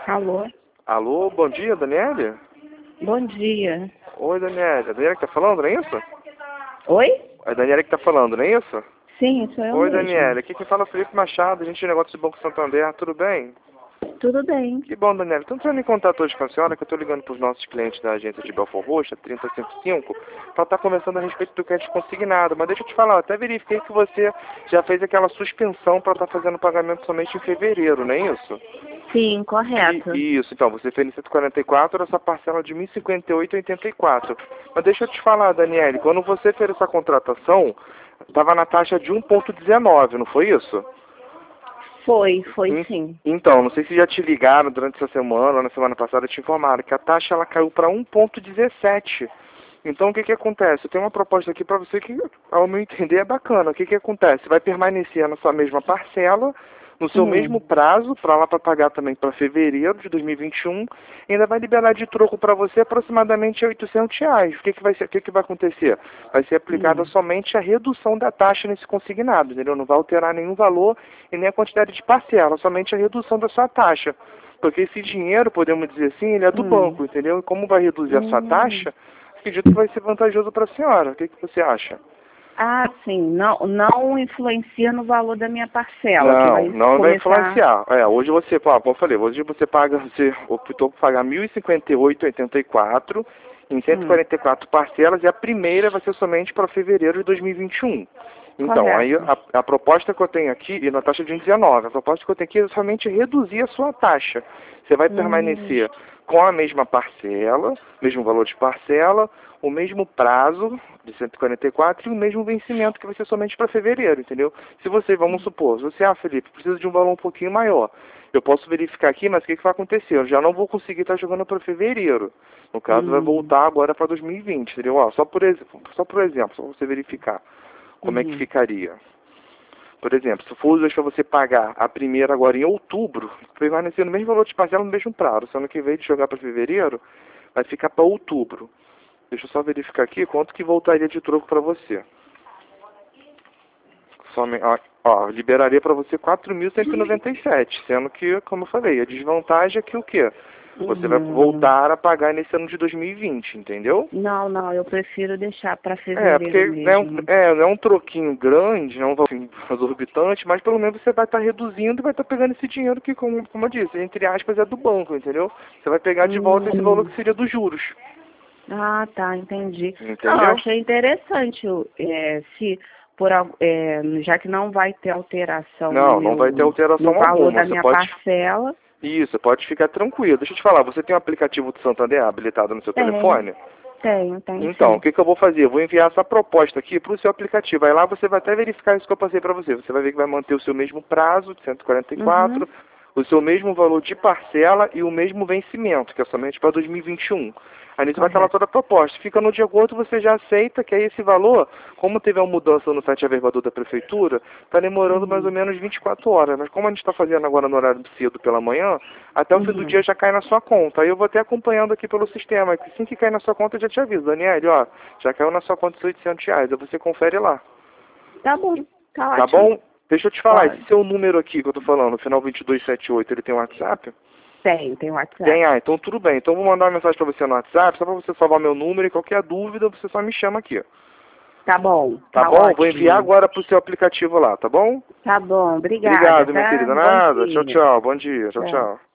Alô? Alô, bom dia, Daniele? Bom dia. Oi, Daniele. A Daniele que tá falando, não é isso? Oi? É a Daniele que tá falando, não é isso? Sim, sou eu Oi, mesmo. Daniele. Aqui quem fala é o Felipe Machado, a gente de negócio de Banco Santander, tudo bem? Tudo bem. Que bom, Daniele. Estou entrando em contato hoje com a senhora, que eu estou ligando para os nossos clientes da agência de Belfort Roxo, 3055, para estar conversando a respeito do crédito consignado. Mas deixa eu te falar, eu até verifiquei que você já fez aquela suspensão para estar fazendo pagamento somente em fevereiro, não é isso? Sim, correto. Isso, então, você fez em 144, essa parcela de 1.058,84. Mas deixa eu te falar, Daniele, quando você fez essa contratação, estava na taxa de 1,19, não foi isso? Foi sim. Então, não sei se já te ligaram durante essa semana ou na semana passada, te informaram que a taxa ela caiu para 1,17. Então, o que que acontece? Eu tenho uma proposta aqui para você que, ao meu entender, é bacana. O que que acontece? Vai permanecer na sua mesma parcela, no seu mesmo Hum, prazo, para lá para pagar também para fevereiro de 2021, e ainda vai liberar de troco para você aproximadamente R$ 800. O que que vai ser, o que que vai acontecer? Vai ser aplicada hum, somente a redução da taxa nesse consignado, entendeu? Não vai alterar nenhum valor e nem a quantidade de parcela, somente a redução da sua taxa. Porque esse dinheiro, podemos dizer assim, ele é do hum, banco, entendeu? E como vai reduzir a sua hum. taxa, acredito que vai ser vantajoso para a senhora. O que que você acha? Ah, sim. Não influencia no valor da minha parcela, que Não, vai não vai começar. influenciar. Hoje você, como eu falei, hoje você paga, você optou por pagar 1.058,84 em cento e Hum, quarenta e quatro parcelas e a primeira vai ser somente para fevereiro de 2021. Então, aí correto. a proposta que eu tenho aqui, e na taxa de 19, a proposta que eu tenho aqui é somente reduzir a sua taxa. Você vai Hum, permanecer com a mesma parcela, mesmo valor de parcela, o mesmo prazo de 144 e o mesmo vencimento que vai ser somente para fevereiro, entendeu? Se você, vamos supor, se você, Felipe, precisa de um valor um pouquinho maior, eu posso verificar aqui, mas o que que vai acontecer? Eu já não vou conseguir estar jogando para fevereiro. No caso, vai hum, voltar agora para 2020, entendeu? Ó, só por exemplo, só você verificar como é que uhum. ficaria. Por exemplo, se for hoje para você pagar a primeira agora em outubro, permanecer no mesmo valor de parcela no mesmo prazo. Sendo que em vez de jogar para fevereiro, vai ficar para outubro. Deixa eu só verificar aqui quanto que voltaria de troco para você. Liberaria para você 4.197, sendo que, como eu falei, a desvantagem é que o quê? Você vai Uhum. voltar a pagar nesse ano de 2020, entendeu? Não, eu prefiro deixar para Porque fevereiro mesmo. não é um troquinho grande, não é um valor exorbitante, mas pelo menos você vai estar reduzindo e vai estar pegando esse dinheiro que, como eu disse, entre aspas, é do banco, entendeu? Você vai pegar de volta esse valor Hum. que seria dos juros, Ah, tá, entendi. Não, eu entendeu? achei interessante, se já que não vai ter alteração no Não vai ter no alteração valor alguma. da Você minha pode, parcela, isso, pode ficar tranquilo. Deixa eu te falar, você tem um aplicativo do Santander habilitado no seu tem, telefone? tem Então, o sim. que que eu vou fazer? Eu vou enviar essa proposta aqui para o seu aplicativo. Aí lá você vai até verificar isso que eu passei para você. Você vai ver que vai manter o seu mesmo prazo de Uhum, 144, o seu mesmo valor de parcela e o mesmo vencimento, que é somente para 2021. Aí nisso vai estar lá correto. toda a proposta. Fica no de acordo, você já aceita que aí esse valor, como teve uma mudança no site averbador da prefeitura, está demorando mais ou Uhum, menos 24 horas. Mas como a gente está fazendo agora no horário cedo pela manhã, até o fim do dia uhum. já cai na sua conta. Aí eu vou até acompanhando aqui pelo sistema. Assim que cair na sua conta, eu já te aviso. Daniele, ó, já caiu na sua conta os R$ 800. Aí você confere lá. Tá bom, tá Tá ótimo. bom? Deixa eu te falar, esse Pode. seu número aqui que eu tô falando, no final 2278, ele tem um WhatsApp? Tem Tem, WhatsApp. então tudo bem. Então eu vou mandar uma mensagem pra você no WhatsApp, só pra você salvar meu número e qualquer dúvida você só me chama aqui. Tá bom, Tá tá bom? Vou enviar ótimo. agora pro seu aplicativo lá, tá bom? Tá bom, obrigada, Obrigado, minha tá? querida. Bom Nada. Tchau, dia. tchau. Bom dia. Tchau, Tchau. tchau.